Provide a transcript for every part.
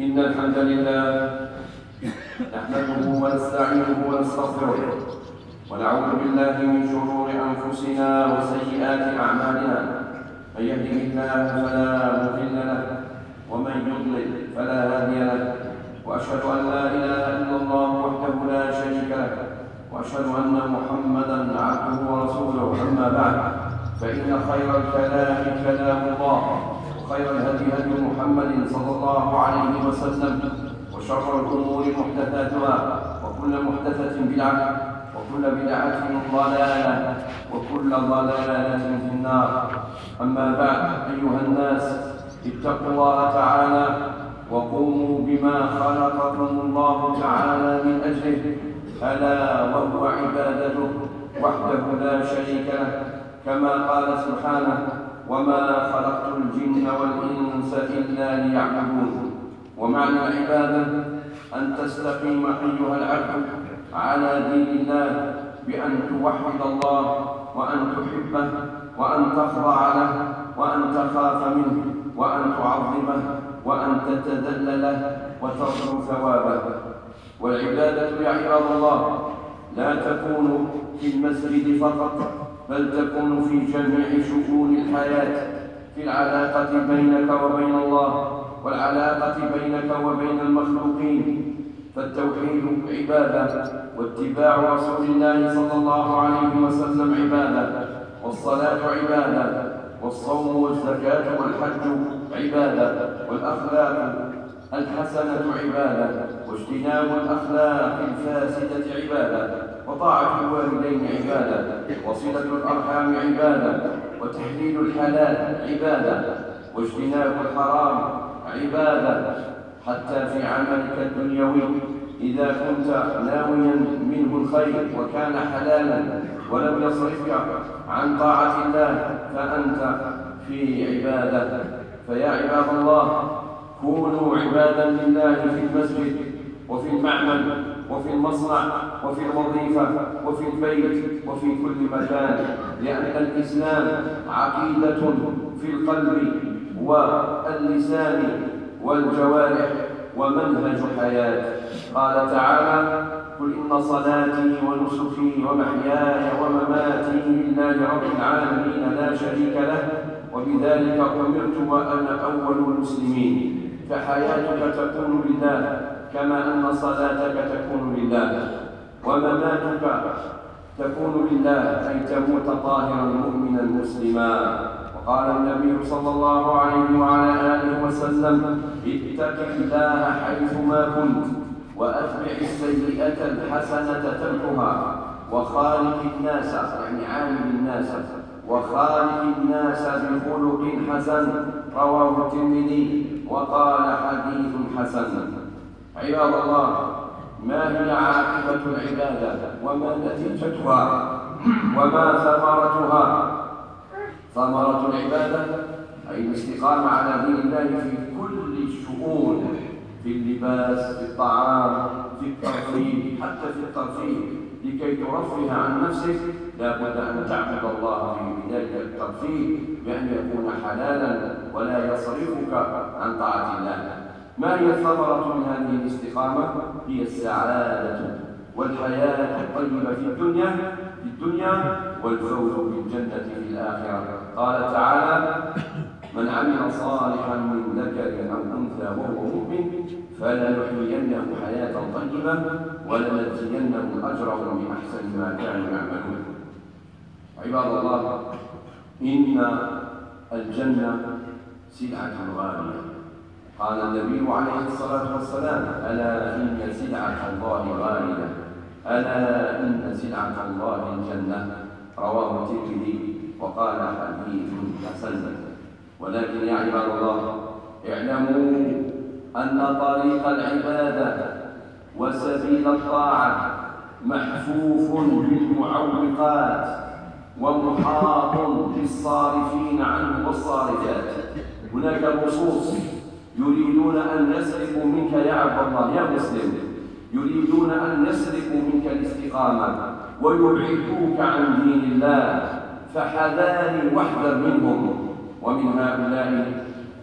إن الحمد لله نحمده ونستعينه ونستغفره ونعوذ بالله من شرور أنفسنا وسيئات أعمالنا. من يهده الله فلا مضل له ومن يضلل فلا هادي له، وأشهد أن لا إله إلا الله وحده لا شريك له، وأشهد أن محمدا عبده ورسوله. أما بعد، فإن خير الكلام كلام الله، وخير الهدي هدي محمد صلى الله عليه وسلم، وشر الأمور محدثاتها، وكل محدثة بدعة، وكل بدعة ضلالة، وكل ضلالة في النار. أما بعد، أيها الناس، اتقوا الله تعالى وقوموا بما خلقكم الله تعالى من أجله، ألا وهو عبادته وحده لا شريك له، كما قال سبحانه: وما خلقت الجن والإنس إلا ليعبدون. ومعنى العبادة أن تستقيم أيها العبد على دين الله بأن توحد الله، وأن تحبه، وأن تخضع له، وأن تخاف منه، وأن تعظمه، وأن تتذلل له وترجو ثوابه. والعبادة يا عباد الله لا تكون في المسجد فقط، بل تكون في جميع شؤون الحياة، في العلاقة بينك وبين الله، والعلاقة بينك وبين المخلوقين. فالتوحيد عبادة، واتباع رسول الله صلى الله عليه وسلم عبادة، والصلاة عبادة، والصوم والزكاة والحج عبادة، والأخلاق الحسنة عبادة، واجتناب الأخلاق الفاسدة عبادة، وطاعة الوالدين عبادة، وصلة الأرحام عبادة، وتحليل الحلال عبادة، واجتناب الحرام عبادة. حتى في عملك الدنيوي إذا كنت ناويا منه الخير وكان حلالا ولم يصرفك عن طاعة الله، فأنت في عبادة. فيا عباد الله، كونوا عبادا لله في المسجد، وفي المعمل، وفي المصنع، وفي الوظيفة، وفي البيت، وفي كل مكان، لأن الإسلام عقيدة في القلب واللسان والجوارح، ومنهج حياة. قال تعالى: قل إن صلاتي ونسكي ومحياي ومماتي لله رب العالمين لا شريك له، وبذلك أمرت وأنا أول المسلمين. فحياتك تكون لله، كما أن صلاتك تكون لله، ومماتك تكون لله، أي تموت طاهرا مؤمنا مسلما. وقال النبي صلى الله عليه وعلى آله وسلم: اتق الله حيثما كنت، وأتبع السيئة الحسنة تمحها، وخالق الناس، يعني عامل الناس، وخالق الناس بخلق حسن. رواه الترمذي وقال: حديث حسن. عباد الله، ما هي عاقبة العبادة، وما نتيجتها، وما ثمرتها؟ ثمرة العبادة أي الاستقامة على دين الله في كل الشؤون، في اللباس، في الطعام، في الترفيه، حتى في الترفيه. لكي ترفه عن نفسك لا بد أن تعبد الله في ذلك الترفيه بأن يكون حلالا ولا يصرفك عن طاعة الله. ما هي الثمرة من هذه الاستقامة؟ هي السعادة والحياة الطيبة في الدنيا والفوز بالجنة في الآخرة. قال تعالى: من عمل صالحا من ذكر أو أنثى وهو مؤمن فلنحيينه حياة طيبة ولنجزينهم أجرهم بأحسن ما كانوا يعملون. عباد الله، إن الجنة سلعة غالية. قال النبي عليه الصلاة والسلام: ألا إن سلعة الله غالية، ألا إن سلعة الله الجنة. رواه الترمذي وقال: حديث حسن. ولكن يا عباد الله، اعلموا أن طريق العبادة وسبيل الطاعة محفوف بالمعوقات ومحاط بالصارفين عنه والصارفات. هناك نصوص يريدون أن يسرقوا منك يا عبد الله يا مسلم، يريدون أن يسرقوا منك الاستقامة ويبعدوك عن دين الله، فحذاري واحذر منهم. ومن هؤلاء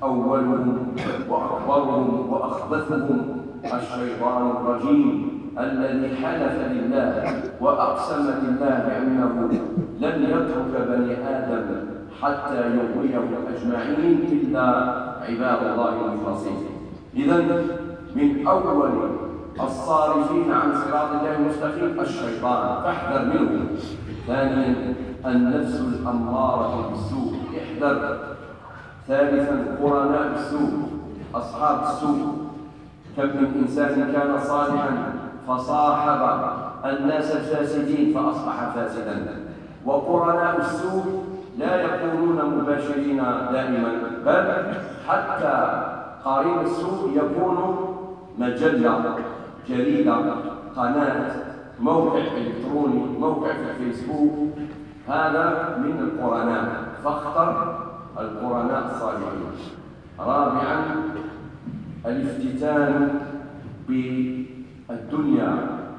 أولهم وأكبرهم وأخبثهم الشيطان الرجيم الذي حلف لله وأقسم لله بأنه لن يترك بني آدم حتى يغويهم أجمعين إلا عباد الله المخلصين. إذن من أول الصارفين عن صراط الله المستقيم الشيطان، فاحذر منه. ثانيا النفس الأمارة بالسوء، احذر. ثالثا قرناء السوء، أصحاب السوء. كم من إنسان كان صالحا فصاحب الناس الفاسدين فأصبح فاسدا. وقرناء السوء لا يكونون مباشرين دائما، بل حتى قرين السوء يكون مجلة، جريدة، قناة، موقع إلكتروني، موقع في الفيسبوك، هذا من القرناء، فاختر القرناء الصالحين. رابعا الافتتان بالدنيا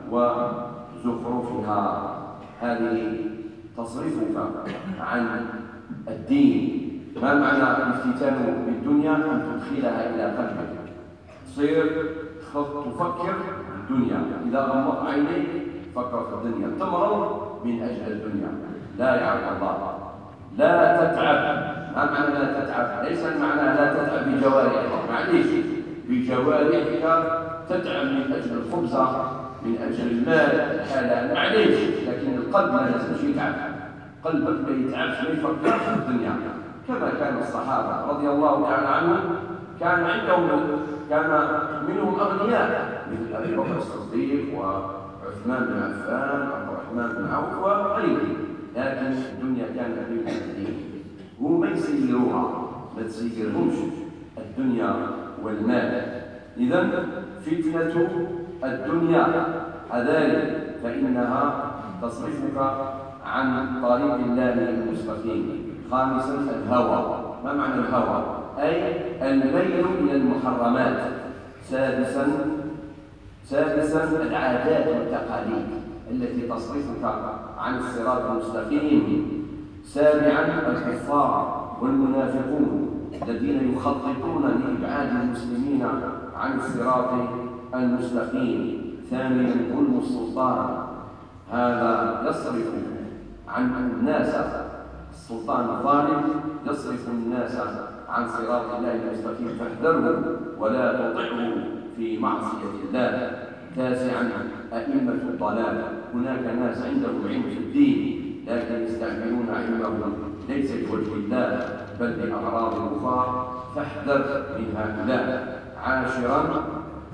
وزخرفها، هذه تصرفك عن الدين. ما معنى الافتتان بالدنيا؟ أن تدخلها إلى قلبك، تصير تفكر بالدنيا، إذا غمضت عينيك فكر في الدنيا، تمرض من أجل الدنيا. لا يعلم الله. لا تتعب. ما معنى لا تتعب؟ ليس المعنى لا تتعب بجوارحك، معليش، بجوارحك تتعب من أجل الخبزة، من أجل المال الحلال، معليش، لكن القلب لا لازم يتعب. قلبك ما يتعبش، ما يفكرش في الدنيا، كما كان الصحابة رضي الله تعالى عنهم. كان منهم أغنياء مثل أبي بكر الصديق وعثمان بن عفان وعبد الرحمن بن عوف وغيره، لكن الدنيا كانت بين الدين. هم ما يسيروها، ما تسيرهمش الدنيا والمال. إذن فتنة الدنيا حذاري، فإنها تصرفك عن طريق الله المستقيم. خامسا الهوى. ما معنى الهوى؟ أي الميل إلى المحرمات. سادسا العادات والتقاليد التي تصرفك عن الصراط المستقيم. سابعا الكفار والمنافقون الذين يخططون لإبعاد المسلمين عن الصراط المستقيم. ثامنا ظلم السلطان، هذا يصرف عن الناس، السلطان الظالم يصرف الناس عن صراط الله المستقيم، فاحذروا ولا تطعوا في معصية الله. تاسعا أئمة الضلال، هناك ناس عندهم علم في الدين لكن يستعملون علمهم ليس لوجه الله بل لأغراض أخرى، فاحذر من هؤلاء. عاشرا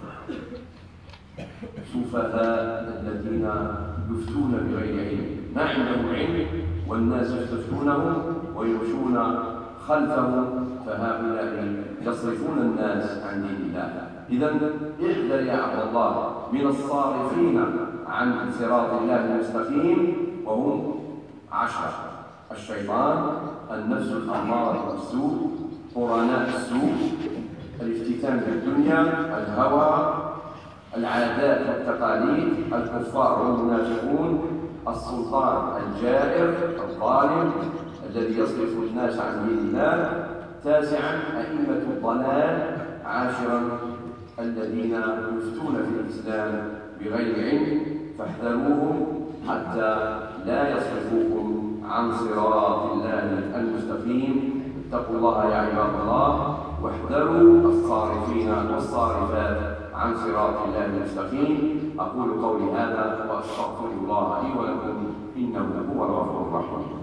سفهاء الذين يفتون بغير علم، ما عندهم علم والناس يستفتونهم ويمشون خلفهم، فهؤلاء يصرفون الناس عن دين الله. إذن احذر يا عبد الله من الصارفين عن صراط الله المستقيم، وهم 10: الشيطان، النفس الأمارة بالسوء، قرناء السوء، الافتتان بالدنيا، الهوى، العادات والتقاليد، الكفار والمنافقون، السلطان الجائر الظالم الذي يصرف الناس عن دين الله. تاسعا أئمة الضلال. عاشرا الذين يفتون في الإسلام بغير علم، فاحذروهم حتى لا يصرفوكم عن صراط الله المستقيم. اتقوا الله يا عباد الله، واحذروا الصارفين والصارفات عن صراط الله المستقيم. أقول قولي هذا وأستغفر الله لي ولكم، إنه هو الغفور الرحيم.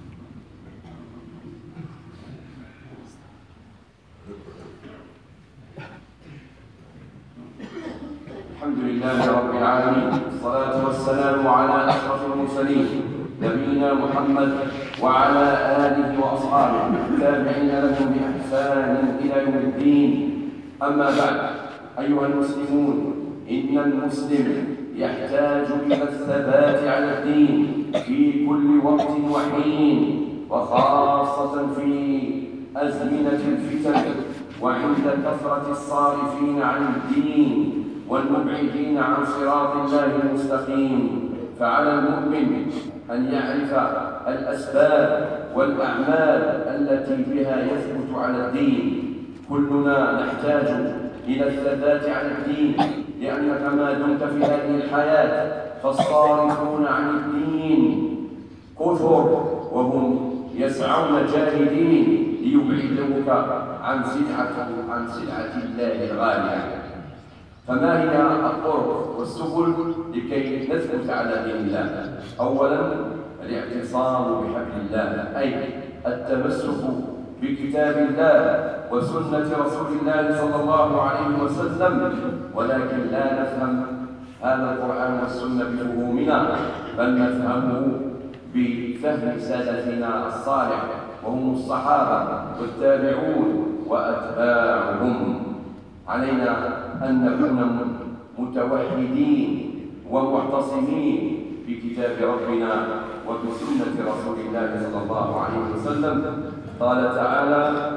الحمد لله رب العالمين، والصلاة والسلام على أشرف المرسلين نبينا محمد وعلى آله وأصحابه التابعين لهم بإحسان إلى يوم الدين. أما بعد، أيها المسلمون، إن المسلم يحتاج إلى الثبات على الدين في كل وقت وحين، وخاصة في أزمنة الفتن وعند كثرة الصارفين عن الدين والمبعدين عن صراط الله المستقيم. فعلى المؤمن أن يعرف الأسباب والأعمال التي بها يثبت على الدين، كلنا نحتاج إلى الثبات على الدين، لأنك ما دمت في هذه الحياة فالصارفون عن الدين كثر، وهم يسعون جاهدين ليبعدوك عن سلعة الله الغالية. فما هي الطرق والسبل لكي نثبت على دين الله؟ أولا الاعتصام بحبل الله، أي التمسك بكتاب الله وسنة رسول الله صلى الله عليه وسلم، ولكن لا نفهم هذا القرآن والسنة بفهومنا، بل نفهمه بفهم سلفنا الصالح وهم الصحابة والتابعون وأتباعهم. علينا أن نكون متوحدين ومعتصمين بكتاب ربنا وبسنة رسول الله صلى الله عليه وسلم. قال تعالى: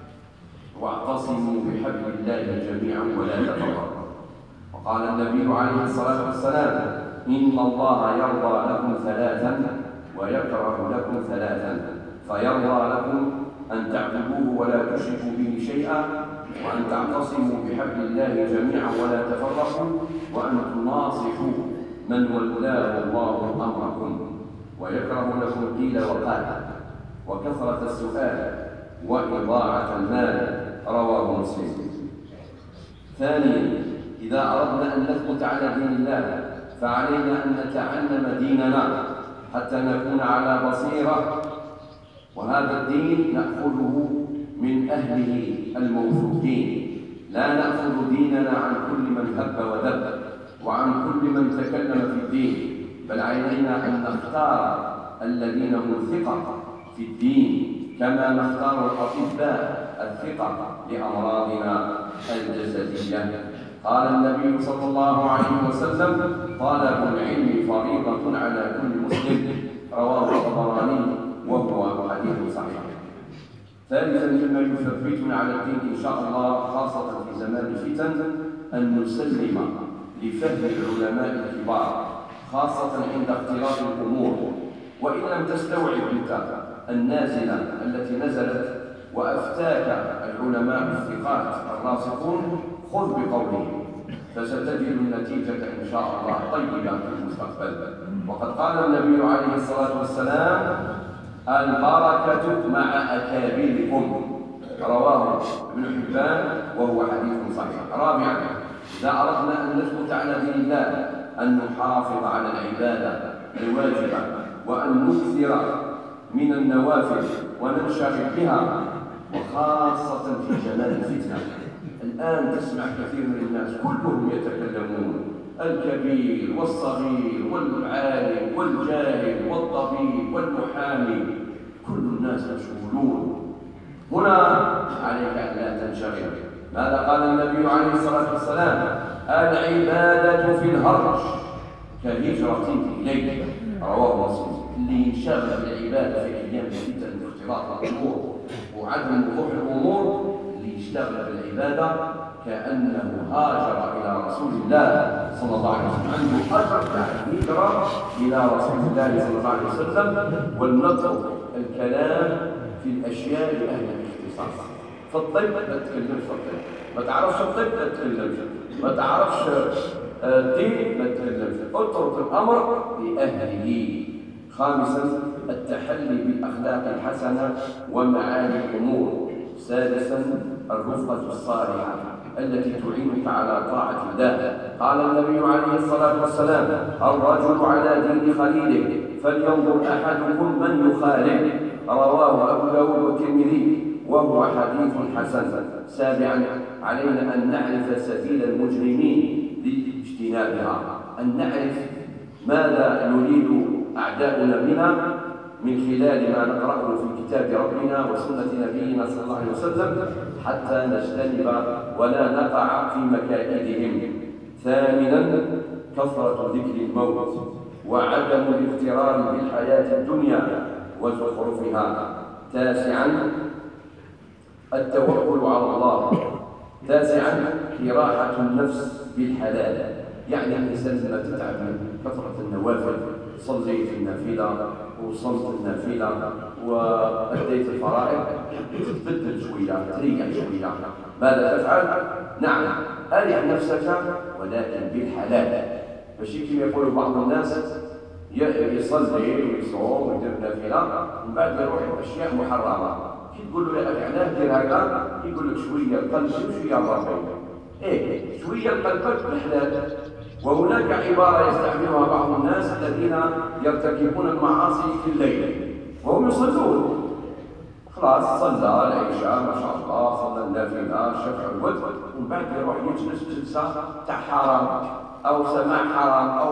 واعتصموا بحبل الله جميعا ولا تفرقوا. وقال النبي عليه الصلاة والسلام: إن الله يرضى لكم ثلاثا ويكره لكم ثلاثا، فيرضى لكم أن تعبدوه ولا تشركوا به شيئا، وأن تعتصموا بحبل الله جميعا ولا تفرقوا، وأن تناصحوا من ولاه الله أمركم، ويكره لكم قيل وقال وكثرة السؤال وإضاعة المال. رواه مسلم. ثانيا، إذا أردنا أن نثبت على دين الله فعلينا أن نتعلم ديننا حتى نكون على بصيرة، وهذا الدين نأخذه من أهله الموثوقين، لا نأخذ ديننا عن كل من هب ودب وعن كل من تكلم في الدين، بل علينا أن نختار الذين هم ثقة في الدين، كما نختار الأطباء الثقة لأمراضنا الجسدية. قال النبي صلى الله عليه وسلم: طلب العلم فريضة على كل مسلم. رواه الطبراني وهو حديث صحيح. ثالثا، مما يثبتنا على الدين إن شاء الله خاصة في زمان الفتن، أن نسلم لفهم العلماء الكبار، خاصة عند اختلاط الأمور. وإن لم تستوعب أنت النازلة التي نزلت وأفتاك العلماء الثقات الراسخون، خذ بقولهم، فستجد النتيجة إن شاء الله طيبة في المستقبل. وقد قال النبي عليه الصلاة والسلام: البركة مع أكابركم. رواه ابن حبان وهو حديث صحيح. رابعا، إذا أردنا أن نثبت على دين الله أن نحافظ على العبادة الواجبة، وأن نكثر من النوافل وننشغل بها، وخاصة في زمان الفتنة. الآن تسمع كثير من الناس كلهم يتكلمون، الكبير والصغير والعالم والجاهل والطبيب والمحامي، كل الناس مشغولون. هنا عليك أن لا تنشغل. ماذا قال النبي عليه الصلاة والسلام؟ العبادة في الهرج كهجرة إليه. رواه مسلم. اللي ينشغل بالعبادة في أيام الفتن واختلاط الأمور وعدم وضوح الأمور، اللي يشتغل بالعبادة كأنه هاجر إلى رسول الله صلى الله عليه وسلم، عنده أجر هجرة إلى رسول الله صلى الله عليه وسلم. ولنترك الكلام في الأشياء لأهل الاختصاص. في الطب ما تتكلمش في الطب، ما تعرفش الطب ما تتكلمش، ما تعرفش الدين ما تتكلمش، اترك الأمر لأهله. خامسا، التحلي بالأخلاق الحسنة ومعالي الأمور. سادسا، الرفقة الصالحة التي تعينك على طاعة الله. قال النبي عليه الصلاة والسلام: الرجل على دين خليله فلينظر أحدكم من يخالف. رواه أبو داود والترمذي وهو حديث حسن. سابعا، علينا أن نعرف سبيل المجرمين لاجتنابها، أن نعرف ماذا يريد أعداؤنا بنا من خلال ما نقرأه في كتاب ربنا وسنة نبينا صلى الله عليه وسلم، حتى نجتنب ولا نقع في مكائدهم. ثامنا، كثرة ذكر الموت وعدم الاغترار بالحياة الدنيا وزخرفها. تاسعا، التوكل على الله. تاسعا، إراحة النفس بالحلال، يعني الإنسان لا تتعب من كثرة النوافل صليت النافلة وصمت النافلة وأديت الفرائض تبدل شوية، تريح شوية. ماذا تفعل؟ نعم، أرح نفسك ولكن بالحلال، ماشي كما يقول بعض الناس يصلي ويصوم ويدير النافلة ومن بعد يروح أشياء محرمة. كي تقول له يا أخي علاه دير هكذا يقول لك شوية القلب وشوية الربي. شوية القلب بالحلال. وهناك عبارة يستعملها بعض الناس الذين يرتكبون المعاصي في الليل وهم يصلون، خلاص صلى العشاء ما شاء الله، صلى النافلة، شفع الوتر، ومن بعد يروح يجلس جلسة تاع حرام أو سماع حرام أو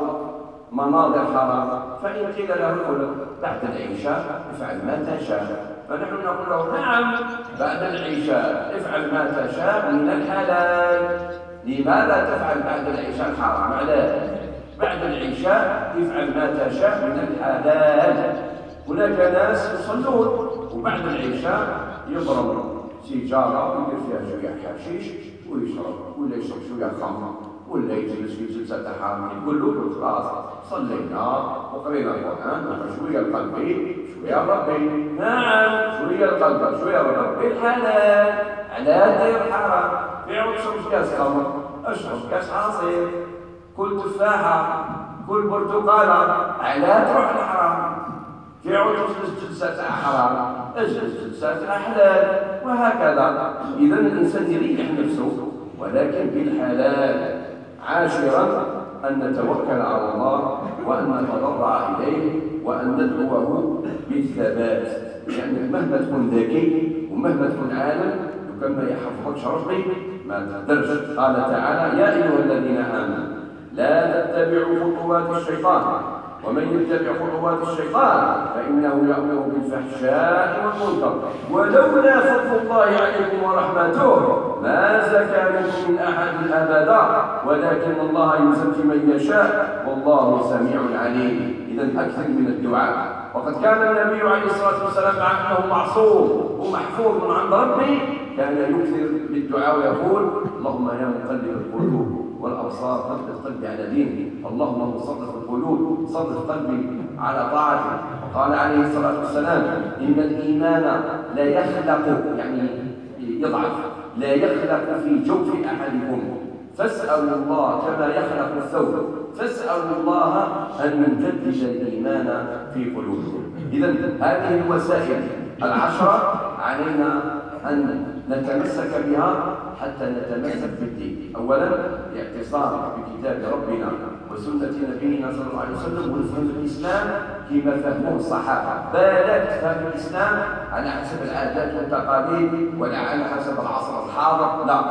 مناظر حرام. فإن قيل له بعد العشاء افعل ما تشاء، فنحن نقول له نعم، بعد العشاء افعل ما تشاء من الحلال. لماذا تفعل بعد العشاء الحرام؟ علاه؟ بعد العشاء افعل ما تشاء من الحلال. هناك ناس يصلون وبعد العشاء يضرب سيجارة ويدير فيها شوية حشيش ويشرب، ولا يشرب شوية خمر، ولا يجلس في جلسة حرام. يقول له خلاص صلينا وقرينا القرآن شوية القلبي شوية ربي. نعم، شوية القلب شوية ربي الحلال. على دير حرام؟ بيعوا تشرب كاس خمر، اشرب كاس عصير، كل تفاحة، كل برتقالة، على تروح الحرام؟ بيعوا تجلس جلسة حرام، اجلس جلسة حلال، وهكذا. إذا الإنسان يريح نفسه ولكن بالحلال. عاشرا أن نتوكل على الله وأن نتضرع إليه وأن ندعوه بالثبات. يعني مهما تكون ذكي ومهما تكون عالم كما يحفظك ربي ما تقدرش. قال تعالى يا أيها الذين آمنوا لا تتبعوا خطوات الشيطان ومن يتبع خطوات الشيطان فإنه يأمر بالفحشاء والمنكر ولولا فضل الله عليكم ورحمته ما زكى منكم من أحد أبدا ولكن الله يزكي من يشاء والله سميع عليم. إذا أكثر من الدعاء. وقد كان النبي عليه الصلاة والسلام مع أنه معصوم ومحفوظ من عند ربه كان يكثر بالدعاء ويقول اللهم يا مقلب القلوب والأبصار ثبت قلبي على دينك، اللهم صرف القلوب صرف قلبي على طاعتك. وقال عليه الصلاة والسلام إن الإيمان لا يخلق، يعني يضعف، لا يخلق في جوف أحدكم فاسألوا الله كما يخلق الثوب، فاسألوا الله أن يجدد الإيمان في قلوبكم. إذا هذه الوسائل العشرة علينا أن نتمسك بها حتى نتمسك بالدين. أولا الاعتصام بكتاب ربنا وسنة نبينا صلى الله عليه وسلم ونفهم الإسلام كما فهمه الصحابة. بلاك تفهم الإسلام على حسب العادات والتقاليد ولا على حسب العصر الحاضر، لا.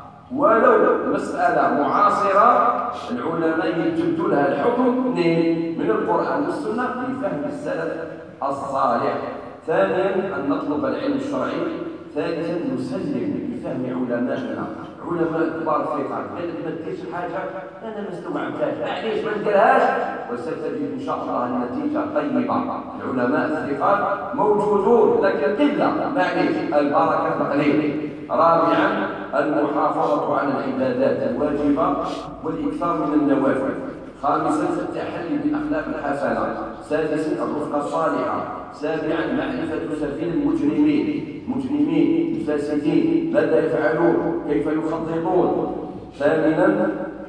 ولو مسألة معاصرة العلماء يجدوا لها الحكم من القرآن والسنة بفهم السلف الصالح. ثانيا أن نطلب العلم الشرعي. ثالثا نسلم بفهم علمائنا، علماء كبار الثقات. لأنك ما تديرش حاجة أنا ما استوعبتهاش، معليش ما نديرهاش وستجد إن شاء الله النتيجة طيبة. العلماء الثقات موجودون لكن قلة، معليش البركة تقليل. رابعا المحافظة على العبادات الواجبة والإكثار من النوافل. خامسا التحلي بالأخلاق الحسنة. سادسا الرفقة الصالحة. سابعا معرفة سبيل المجرمين الفاسدين، ماذا يفعلون، كيف يخططون. ثامنا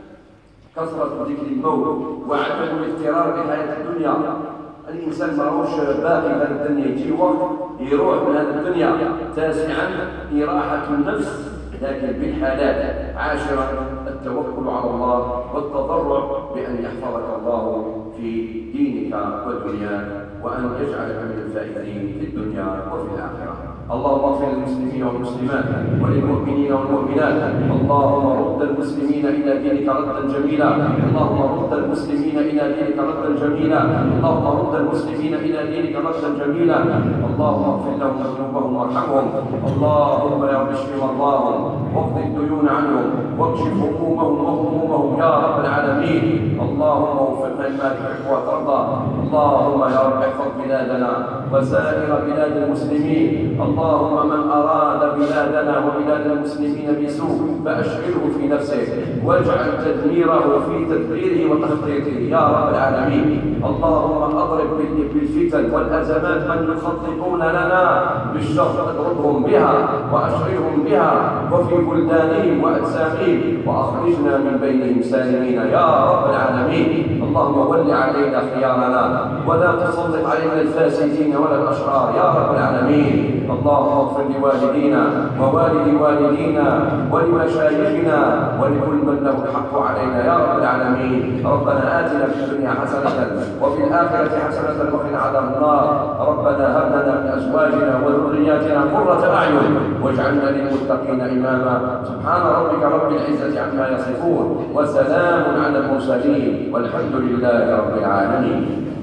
كثرة ذكر الموت وعدم الاغترار بحياة الدنيا. الإنسان ماهوش باقي في الدنيا، يجي وقت يروح من هذه الدنيا. تاسعا إراحة النفس لكن بالحلال. عاشرا التوكل على الله والتضرع بأن يحفظك الله في دينك ودنياك وأن يجعلك من الفائزين في الدنيا وفي الآخرة. اللهم اغفر للمسلمين والمسلمات وللمؤمنين والمؤمنات. اللهم رد المسلمين إلى دينك ردا جميلا. اللهم رد المسلمين إلى دينك ردا جميلا. اللهم رد المسلمين إلى دينك ردا جميلا. اللهم اغفر لهم ذنوبهم وارحمهم. اللهم يا رب اشف مرضاهم واقض الديون عنهم واكشف همومهم وهمومهم يا رب العالمين. اللهم وفقنا لما تحب وترضى. اللهم يا رب احفظ بلادنا وسائر بلاد المسلمين. اللهم من أراد بلادنا وبلاد المسلمين بسوء فأشغله في نفسه واجعل تدميره في تدبيره وتخطيطه يا رب العالمين. اللهم أضرب بالفتن والأزمات من يخططون لنا بالشر اضربهم بها وأشغلهم بها وفي بلدانهم وأجسامهم وأخرجنا من بينهم سالمين يا رب العالمين. اللهم ول علينا خيارنا ولا تسلط علينا الفاسدين ولا الأشرار يا رب العالمين. اللهم اغفر لوالدينا ووالد والدينا ولمشايخنا ولكل من له الحق علينا يا رب العالمين. ربنا آتنا في الدنيا حسنة وفي الآخرة حسنة وقنا عذاب النار. ربنا هب لنا من أزواجنا وذرياتنا قرة أعين واجعلنا للمتقين إماما. سبحان ربك رب العزة عما يصفون وسلام على المرسلين والحمد لله رب العالمين.